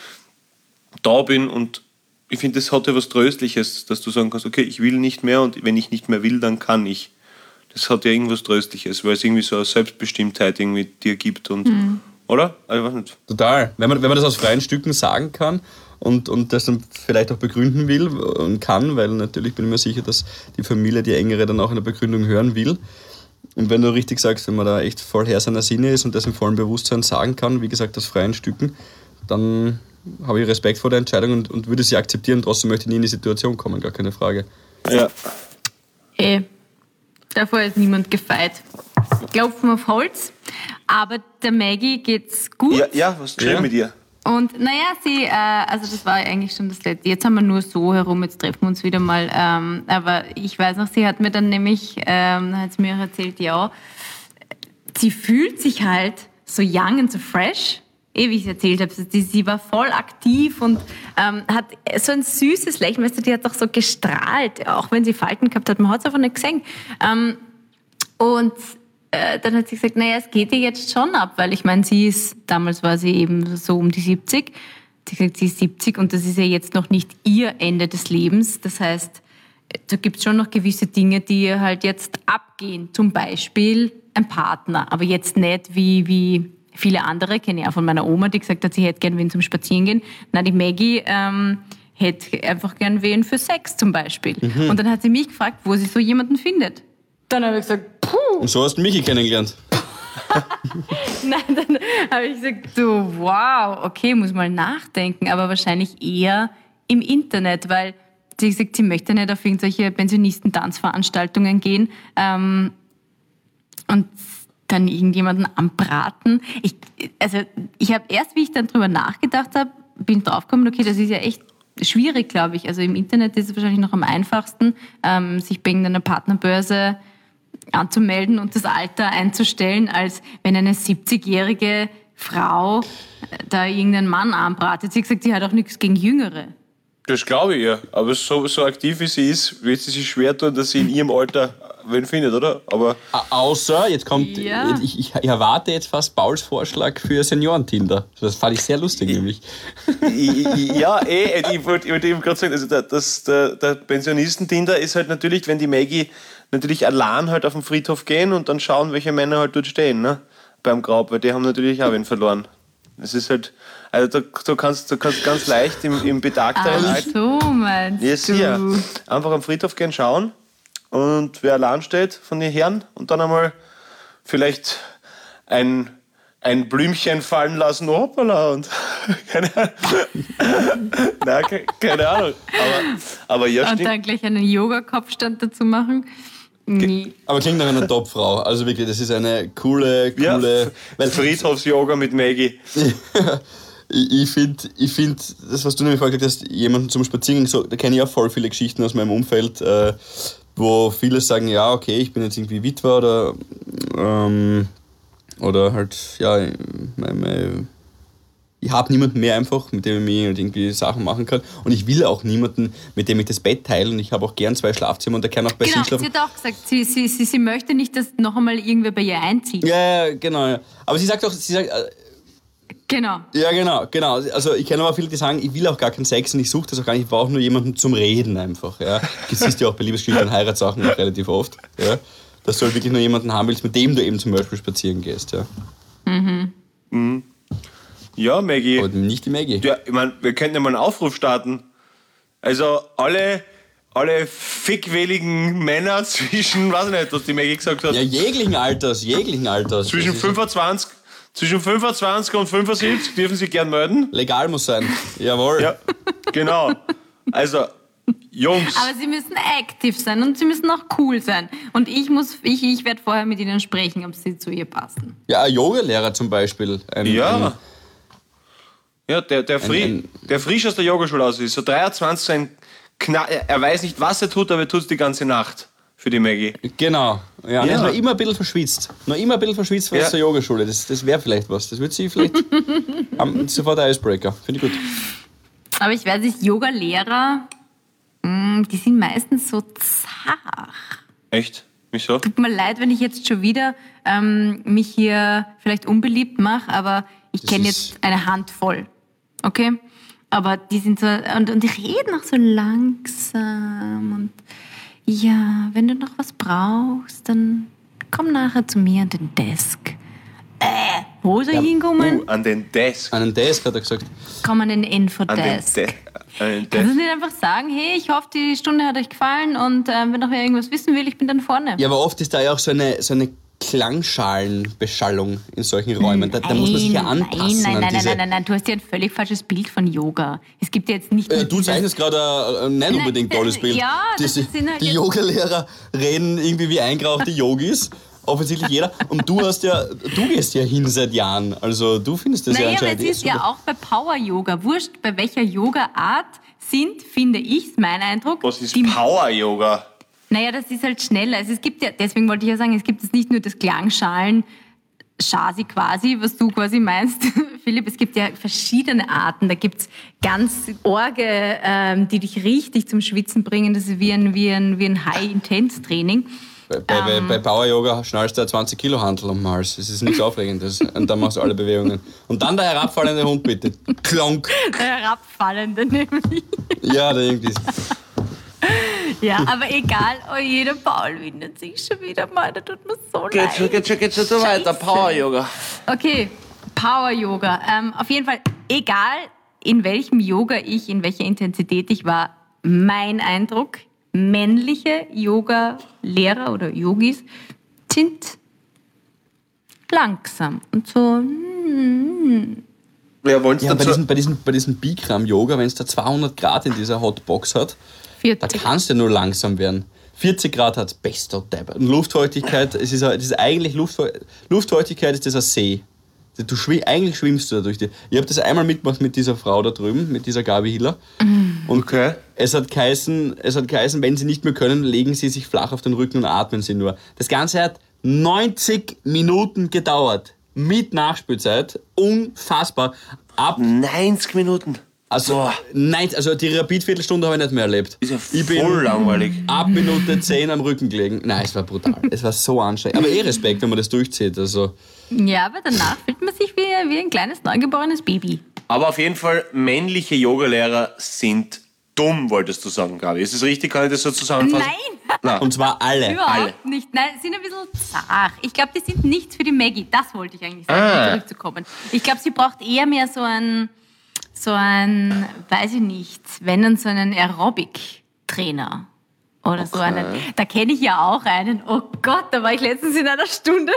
da bin und ich finde, das hat ja was Tröstliches, dass du sagen kannst, okay, ich will nicht mehr und wenn ich nicht mehr will, dann kann ich. Das hat ja irgendwas Tröstliches, weil es irgendwie so eine Selbstbestimmtheit irgendwie dir gibt und, mhm. oder? Ich weiß nicht. Total. Wenn man, wenn man das aus freien Stücken sagen kann, Und, und das dann vielleicht auch begründen will und kann, weil natürlich bin ich mir sicher, dass die Familie, die engere, dann auch eine Begründung hören will. Und wenn du richtig sagst, wenn man da echt voll Herr seiner Sinne ist und das im vollen Bewusstsein sagen kann, wie gesagt, aus freien Stücken, dann habe ich Respekt vor der Entscheidung und, und würde sie akzeptieren. Trotzdem möchte ich nie in die Situation kommen, gar keine Frage. Ja. Hey, davor ist niemand gefeit. Klopfen auf Holz. Aber der Maggie geht's gut. Ja, ja was ist ja. mit ihr? Und naja, sie, äh, also das war eigentlich schon das Letzte. Jetzt haben wir nur so herum, jetzt treffen wir uns wieder mal. Ähm, aber ich weiß noch, sie hat mir dann nämlich, ähm, hat sie mir auch erzählt, ja, sie fühlt sich halt so young and so fresh, eh, wie ich es erzählt habe. Sie, sie war voll aktiv und ähm, hat so ein süßes Lächeln, weißt du, die hat doch so gestrahlt, auch wenn sie Falten gehabt hat, man hat es einfach nicht gesehen. Ähm, und dann hat sie gesagt, naja, es geht ihr jetzt schon ab, weil ich meine, sie ist, damals war sie eben so um die siebzig, sie hat gesagt, sie ist siebzig und das ist ja jetzt noch nicht ihr Ende des Lebens, das heißt, da gibt es schon noch gewisse Dinge, die ihr halt jetzt abgehen, zum Beispiel ein Partner, aber jetzt nicht wie, wie viele andere, kenne ich auch von meiner Oma, die gesagt hat, sie hätte gern wen zum Spazierengehen. Nein, die Maggie ähm, hätte einfach gern wen für Sex zum Beispiel. Mhm. Und dann hat sie mich gefragt, wo sie so jemanden findet. Dann habe ich gesagt, puh. Und so hast du Michi kennengelernt. Nein, dann habe ich gesagt, so, wow, okay, muss mal nachdenken, aber wahrscheinlich eher im Internet, weil sie hat gesagt, sie möchte nicht auf irgendwelche Pensionisten-Tanzveranstaltungen gehen ähm, und dann irgendjemanden anbraten. Ich, also ich habe erst, wie ich dann drüber nachgedacht habe, bin draufgekommen, okay, das ist ja echt schwierig, glaube ich. Also im Internet ist es wahrscheinlich noch am einfachsten, ähm, sich bei irgendeiner Partnerbörse anzumelden und das Alter einzustellen, als wenn eine siebzigjährige Frau da irgendeinen Mann anbratet. Sie hat gesagt, sie hat auch nichts gegen Jüngere. Das glaube ich ja. Aber so, so aktiv wie sie ist, wird sie sich schwer tun, dass sie in ihrem Alter wen findet, oder? Aber außer, jetzt kommt, ja. ich, ich, ich erwarte jetzt fast Pauls Vorschlag für Senioren-Tinder. Das fand ich sehr lustig, nämlich. Ja, eh, ich wollte wollt eben gerade sagen, also der, das, der, der Pensionisten-Tinder ist halt natürlich, wenn die Maggie natürlich allein halt auf den Friedhof gehen und dann schauen, welche Männer halt dort stehen, ne? Beim Grab, weil die haben natürlich auch wen verloren. Es ist halt, also du, du, kannst, du kannst ganz leicht im, im betagteren Alter. Ach so, meinst yes, du? Ja, einfach am Friedhof gehen, schauen und wer allein steht von den Herren und dann einmal vielleicht ein, ein Blümchen fallen lassen, hoppala, und keine Ahnung. Nein, keine, keine Ahnung. Aber, aber ja, und stimmt. dann gleich einen Yoga-Kopfstand dazu machen. Nie. Aber klingt nach einer Top-Frau. Also wirklich, das ist eine coole, coole... Ja, weil Friedhofs-Yoga mit Maggie. ich ich finde, ich find, das, was du nämlich vorher gesagt hast, jemanden zum Spaziergehen, so, da kenne ich auch voll viele Geschichten aus meinem Umfeld, äh, wo viele sagen, ja, okay, ich bin jetzt irgendwie Witwer oder, ähm, oder halt, ja, meine, ich habe niemanden mehr einfach, mit dem ich irgendwie Sachen machen kann. Und ich will auch niemanden, mit dem ich das Bett teile. Und ich habe auch gern zwei Schlafzimmer und der kann auch bei genau, sich schlafen. Sie hat auch gesagt, sie, sie, sie, sie möchte nicht, dass noch einmal irgendwer bei ihr einzieht. Ja, ja, genau. Ja. Aber sie sagt auch, sie sagt... Äh, genau. Ja, genau, genau. Also ich kenne aber viele, die sagen, ich will auch gar keinen Sex und ich suche das auch gar nicht. Ich brauche nur jemanden zum Reden einfach. Ja. Das siehst du ja auch bei Liebesgeschichten und Heiratssachen auch relativ oft. Ja. Dass du halt wirklich nur jemanden haben willst, mit dem du eben zum Beispiel spazieren gehst. Ja. Mhm. Mhm. Ja, Maggie. Aber nicht die Maggie. Ja, ich meine, wir könnten ja mal einen Aufruf starten. Also alle, alle fickwilligen Männer zwischen, weiß ich nicht, was die Maggie gesagt hat, Ja, jeglichen Alters, jeglichen Alters. zwischen Das ist- fünfundzwanzig, zwischen fünfundzwanzig und fünfundsiebzig dürfen sie gern melden. Legal muss sein. Jawohl. Ja, genau. Also, Jungs, Aber sie müssen aktiv sein und sie müssen auch cool sein. Und ich muss, ich, ich werde vorher mit ihnen sprechen, ob sie zu ihr passen. Ja, ein Yogalehrer zum Beispiel. Ein, ja. Ein, Ja, der, der, Fri ein- der frisch aus der Yogaschule aus ist, so dreiundzwanzig, sein Kna er weiß nicht, was er tut, aber er tut es die ganze Nacht für die Maggie. genau. Ja, Ja. ja. Noch immer ein bisschen verschwitzt. Noch immer ein bisschen verschwitzt Ja. aus der Yogaschule. Das, das wäre vielleicht was. Das wird sie vielleicht am, sofort ein Icebreaker. Finde ich gut. Aber ich weiß nicht, Yoga-Lehrer, mh, die sind meistens so zart. Echt? Wieso? Tut mir leid, wenn ich jetzt schon wieder ähm, mich hier vielleicht unbeliebt mache, aber ich Das kenne ist- jetzt eine Handvoll. Okay? Aber die sind so, und, und die reden auch so langsam und ja, wenn du noch was brauchst, dann komm nachher zu mir an den Desk. Äh, wo soll ich hinkommen? Uh, an den Desk. An den Desk hat er gesagt. Komm an den An den, Infodesk. De an den Kannst du Desk. nicht einfach sagen, hey, ich hoffe, die Stunde hat euch gefallen und äh, wenn noch wer irgendwas wissen will, ich bin dann vorne. Ja, aber oft ist da ja auch so eine, so eine Klangschalenbeschallung in solchen Räumen. Da, da muss man sich ja Nein, anpassen Nein, an nein, diese... nein, nein, nein, du hast ja ein völlig falsches Bild von Yoga. Es gibt ja jetzt nicht nur Äh, du dieses- zeichnest gerade ein nicht unbedingt Nein, tolles Bild. ja, das Diese, sind halt die jetzt- Yogalehrer reden irgendwie wie eingerauchte Yogis. Offensichtlich jeder. Und du hast ja, du gehst ja hin seit Jahren. Also du findest das ja Naja, aber anscheinend es eh ist ja super. auch bei Power-Yoga. Wurscht, bei welcher Yoga-Art sind, finde ich, ist mein Eindruck. Was ist die- Power-Yoga? Naja, das ist halt schneller. Also es gibt ja, deswegen wollte ich ja sagen, es gibt jetzt nicht nur das Klangschalen, Schasi quasi, was du quasi meinst, Philipp. Es gibt ja verschiedene Arten. Da gibt es ganz Orge, ähm, die dich richtig zum Schwitzen bringen. Das ist wie ein, wie ein, wie ein High-Intense-Training. Bei, bei, ähm, bei Power Yoga schnallst du ein zwanzig Kilo Hantel um den Hals. Das ist nichts Aufregendes. Und dann machst du alle Bewegungen. Und dann der herabfallende Hund, bitte. Klonk. Der Herabfallende nämlich. Ja, der irgendwie. Ja, aber egal, oh, jeder Paul windet sich schon wieder mal. Das tut mir so leid. geht schon, geht schon so weiter. Power-Yoga. Okay, Power Yoga. Ähm, auf jeden Fall, egal in welchem Yoga ich, in welcher Intensität ich war, mein Eindruck, männliche Yoga-Lehrer oder Yogis sind langsam und so. mm, Ja, wollen Sie Ja, bei dazu... diesem, bei diesem, bei diesem Bikram-Yoga, wenn es da zweihundert Grad in dieser Hotbox hat, da vierzig. kannst du nur langsam werden. vierzig Grad hat es bester Depp. Und Luftfeuchtigkeit, es ist, ein- es ist eigentlich Luftfeu Luftfeuchtigkeit ist das ein See. Du schwi eigentlich schwimmst du da durch die. Ich habe das einmal mitgemacht mit dieser Frau da drüben, mit dieser Gabi Hiller. Und Okay. es hat geheißen, es hat geheißen, wenn sie nicht mehr können, legen sie sich flach auf den Rücken und atmen sie nur. Das Ganze hat neunzig Minuten gedauert. Mit Nachspielzeit. Unfassbar. Ab neunzig Minuten. Also, Boah. nein, also die Rapid-Viertelstunde habe ich nicht mehr erlebt. Ist ja ich bin voll langweilig. ab Minute zehn am Rücken gelegen. Nein, es war brutal. Es war so anstrengend. Aber eh Respekt, wenn man das durchzieht. Also, Ja, aber danach fühlt man sich wie, wie ein kleines neugeborenes Baby. Aber auf jeden Fall, männliche Yogalehrer sind dumm, wolltest du sagen, Gabi. Ist das richtig? Kann ich das so zusammenfassen? Nein! Nein. und zwar alle. Überhaupt alle. nicht. Nein, sie sind ein bisschen zart. Ich glaube, die sind nichts für die Maggie. Das wollte ich eigentlich sagen, Ah. um zurückzukommen. Ich glaube, sie braucht eher mehr so ein, so ein, weiß ich nicht, wenn dann so einen Aerobic-Trainer. Oder so einen. Da kenne ich ja auch einen. Oh Gott, da war ich letztens in einer Stunde.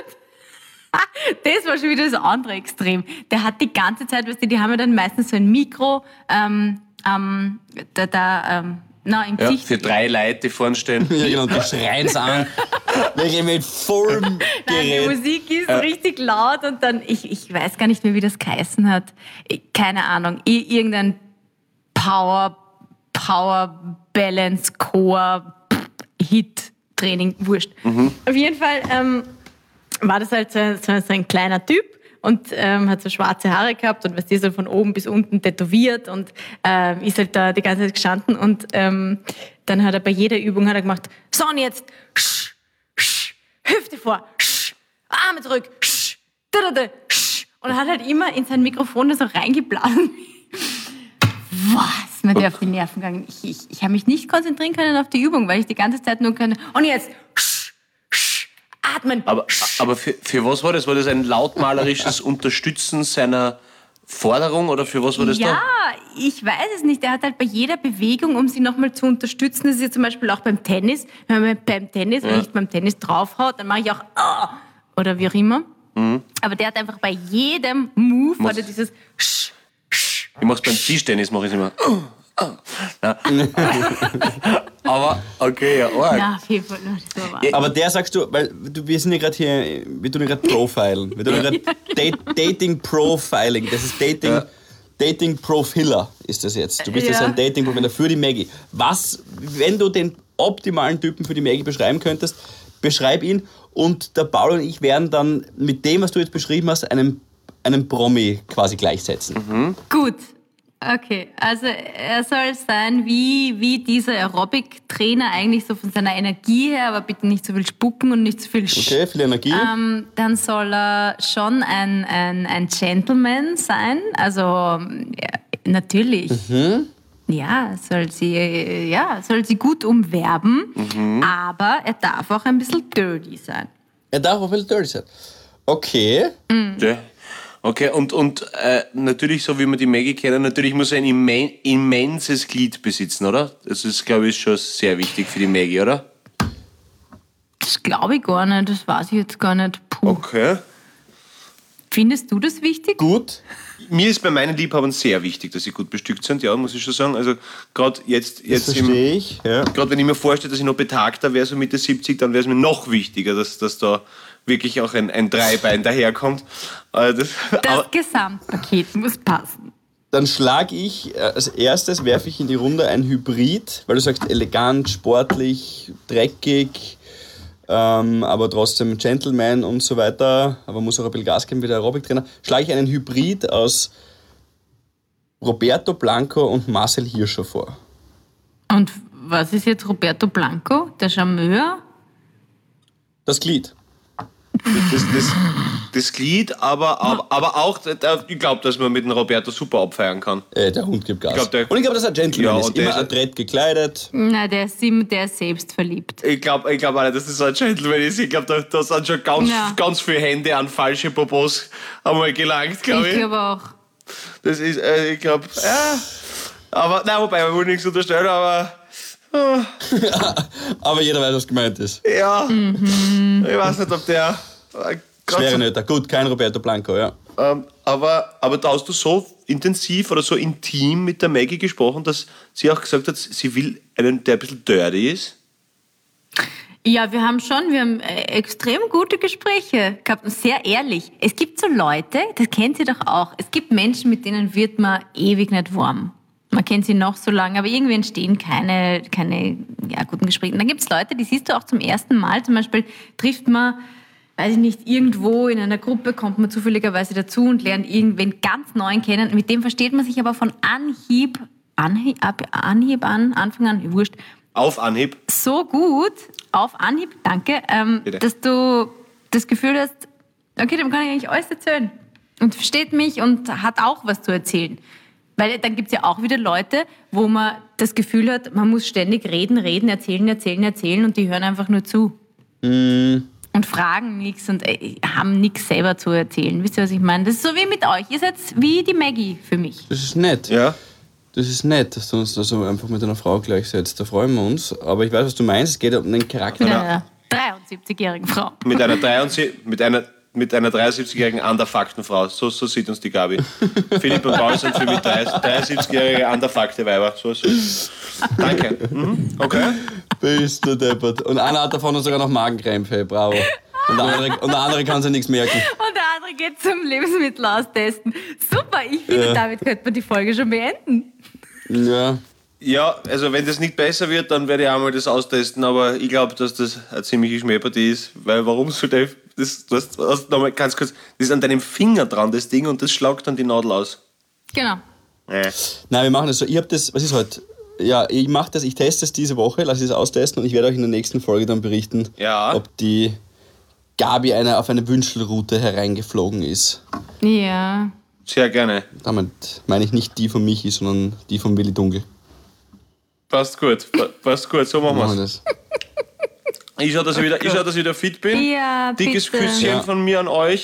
Das war schon wieder das andere Extrem. Der hat die ganze Zeit, weißt du, die haben ja dann meistens so ein Mikro, ähm, ähm, da, da, ähm, na, im Ja, Gesicht. für drei Leute, die vorne stehen. Ja, genau, die schreien an. Wir gehen mit vollem Nein, die Gerät. Musik ist richtig laut und dann, ich, ich weiß gar nicht mehr, wie das geheißen hat. Ich- Keine Ahnung. I- Irgendein Power, Power Balance Core Hit Training, wurscht. Auf jeden Fall ähm, war das halt so, so, so ein kleiner Typ und ähm, hat so schwarze Haare gehabt und was die so von oben bis unten tätowiert und ähm, ist halt da die ganze Zeit gestanden und ähm, dann hat er bei jeder Übung hat er gemacht, so und jetzt, sch, sch, Hüfte vor, sch, Arme zurück, sch, da, da, da, sch. Und er hat halt immer in sein Mikrofon da so reingeblasen. Was? Mir der auf die Nerven gegangen. Ich, ich, ich habe mich nicht konzentrieren können auf die Übung, weil ich die ganze Zeit nur können. Und jetzt, sch, sch, atmen. Aber, aber für, für was war das? War das ein lautmalerisches Unterstützen seiner Forderung oder für was war das ja, da? ich weiß es nicht. Er hat halt bei jeder Bewegung, um sie nochmal zu unterstützen, das ist ja zum Beispiel auch beim Tennis, wenn man beim Tennis, Ja. wenn ich beim Tennis draufhaut, dann mache ich auch oh, oder wie auch immer. Mhm. Aber der hat einfach bei jedem Move Was? hat er dieses Sch, Sch. Ich mach's beim Tischtennis, mach ich immer. Nein. Aber, okay, ja, arg. Ja, auf jeden Fall. Das war wahr. Aber der sagst du, weil du, wir sind ja gerade hier, wir tun ja gerade Profilen. Wir tun ja gerade Date, Dating Profiling. Das ist Dating, Ja. Dating Profiler ist das jetzt. Du bist jetzt Ja. ein Dating Profiler für die Maggie. Was, wenn du den optimalen Typen für die Maggie beschreiben könntest, beschreib ihn und der Paul und ich werden dann mit dem, was du jetzt beschrieben hast, einen, einen Promi quasi gleichsetzen. Mhm. Gut. Okay, also er soll sein wie, wie dieser Aerobic-Trainer eigentlich so von seiner Energie her, aber bitte nicht so viel spucken und nicht so viel Sch Okay, viel Energie. Ähm, dann soll er schon ein, ein, ein Gentleman sein. Also ja, natürlich. Ja, soll sie, ja, soll sie gut umwerben, aber er darf auch ein bisschen dirty sein. Er darf auch viel dirty sein. Okay. Ja. Okay, und, und äh, natürlich, so wie wir die Maggie kennen, natürlich muss er ein immen immenses Glied besitzen, oder? Das ist, glaube ich, schon sehr wichtig für die Maggie, oder? Das glaube ich gar nicht, das weiß ich jetzt gar nicht. Puh. Okay. Findest du das wichtig? Gut. Mir ist bei meinen Liebhabern sehr wichtig, dass sie gut bestückt sind, ja, muss ich schon sagen. Also gerade jetzt, Das jetzt im, verstehe ich. Ja. gerade wenn ich mir vorstelle, dass ich noch betagter wäre, so Mitte siebzig, dann wäre es mir noch wichtiger, dass, dass da wirklich auch ein, ein Dreibein daherkommt. Äh, das, Das aber, Gesamtpaket muss passen. Dann schlage ich, äh, als erstes werfe ich in die Runde ein Hybrid, weil du sagst elegant, sportlich, dreckig, ähm, aber trotzdem Gentleman und so weiter, aber muss auch ein bisschen Gas geben wie der Aerobic-Trainer. Schlage ich einen Hybrid aus Roberto Blanco und Marcel Hirscher vor. Und was ist jetzt Roberto Blanco, der Charmeur? Das Glied. das, das, das Glied, aber, aber, aber auch, da- ich glaube, dass man mit dem Roberto super abfeiern kann. Äh, der Hund gibt Gas. Ich glaub, der- und ich glaube, dass er ein Gentleman Ja, ist. und der Immer ist- adrett gekleidet. Na, der ist, ihm- der ist selbst verliebt. Ich glaube ich glaub auch nicht, dass das so ein Gentleman ist. Ich glaube, da, da sind schon ganz, Ja. ganz viele Hände an falsche Popos einmal gelangt, glaube Ich ich. glaube auch. Das ist, äh, ich glaube, ja. Aber, nein, wobei, wir wollen nichts unterstellen, aber, äh, Aber jeder weiß, was gemeint ist. ja. Ich weiß nicht, ob der, äh, grad Schwere so, Nöte. Gut, kein Roberto Blanco, ja. ähm, aber, aber da hast du so intensiv oder so intim mit der Maggie gesprochen, dass sie auch gesagt hat, sie will einen, der ein bisschen dirty ist. Ja, wir haben schon, wir haben äh, extrem gute Gespräche gehabt und sehr ehrlich. Es gibt so Leute, das kennt ihr doch auch, es gibt Menschen, mit denen wird man ewig nicht warm. Man kennt sie noch so lange, aber irgendwie entstehen keine, keine ja, guten Gespräche. Und dann gibt es Leute, die siehst du auch zum ersten Mal. Zum Beispiel trifft man, weiß ich nicht, irgendwo in einer Gruppe, kommt man zufälligerweise dazu und lernt irgendwen ganz Neuen kennen. Mit dem versteht man sich aber von Anhieb, Anhieb, Anhieb an, Anfang an, wurscht, Auf Anhieb. so gut, auf Anhieb, danke, ähm, Bitte. dass du das Gefühl hast, okay, dem kann ich eigentlich alles erzählen. Und versteht mich und hat auch was zu erzählen. Weil dann gibt es ja auch wieder Leute, wo man das Gefühl hat, man muss ständig reden, reden, erzählen, erzählen, erzählen und die hören einfach nur zu. Und fragen nichts und äh, haben nichts selber zu erzählen. Wisst ihr, was ich meine? Das ist so wie mit euch. Ihr seid wie die Maggie für mich. Das ist nett. Ja. Das ist nett, dass du uns da so einfach mit einer Frau gleichsetzt. Da freuen wir uns. Aber ich weiß, was du meinst. Es geht um den Charakter. Mit einer dreiundsiebzigjährigen Frau. Mit einer, dreiundsiebzig, mit einer, mit einer dreiundsiebzigjährigen Anderfaktenfrau. So, so sieht uns die Gabi. Philipp und Paul sind für mich dreiundsiebzigjährige Anderfakte-Weiber. So, so. Danke. Mhm. Okay. Bist du deppert. Und einer hat davon sogar noch Magenkrämpfe. Bravo. Und der andere, und der andere kann sich nichts merken. Und der andere geht zum Lebensmittel austesten. Super, ich finde, Ja. damit könnte man die Folge schon beenden. Ja. Ja, also wenn das nicht besser wird, dann werde ich auch mal das austesten, aber ich glaube, dass das eine ziemliche Schmähpartie ist, weil warum soll der, das, du hast, hast nochmal ganz kurz, das ist an deinem Finger dran, das Ding, und das schlagt dann die Nadel aus. Genau. Äh. Nein, wir machen das so. Ich hab das, was ist heute? Ja, ich mache das, ich teste es diese Woche, lasse es austesten und ich werde euch in der nächsten Folge dann berichten, Ja. ob die Gabi eine, auf eine Wünschelroute hereingeflogen ist. Ja. Sehr gerne. Damit meine ich nicht die von Michi, sondern die von Willi Dunkel. Passt gut, pa- passt gut, so machen Machen wir wir's. das. Ich schau, dass ich wieder, ich schau, dass ich wieder fit bin. Ja, Dickes bitte. Küsschen Ja. von mir an euch.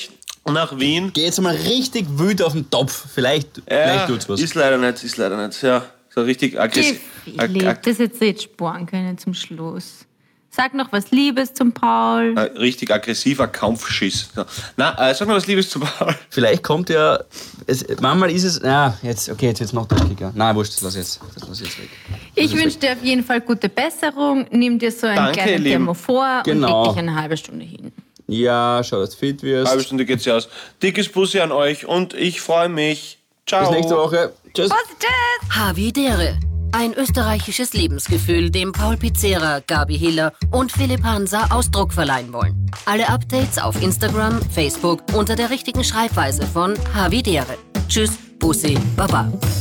nach Wien. Geh jetzt mal richtig wild auf den Topf. Vielleicht, Ja, vielleicht tut's was. ist leider nicht, ist leider nicht. Ja, so richtig aggressiv. Philipp, ag- das jetzt jetzt sparen können zum Schluss. Sag noch was Liebes zum Paul. ag- richtig aggressiver Kampfschiss. So. Na, äh, sag noch was Liebes zu Paul. Vielleicht kommt ja. Es, manchmal ist es. Ja, jetzt, okay, jetzt wird's noch dreckiger. Nein, wurscht, das lass jetzt. Das lass jetzt weg. Ich wünsche dir auf jeden Fall gute Besserung. Nimm dir so einen Danke, kleinen Lieben. Thermophor Genau. und leg dich eine halbe Stunde hin. Ja, schau, dass du fit wirst. Halbe Stunde geht's ja aus. Dickes Bussi an euch und ich freue mich. Ciao. Bis nächste Woche. Tschüss. Tschüss! Havidere. Ein österreichisches Lebensgefühl, dem Paul Pizzera, Gabi Hiller und Philipp Hansa Ausdruck verleihen wollen. Alle Updates auf Instagram, Facebook unter der richtigen Schreibweise von Havidere. Tschüss, Bussi, Baba.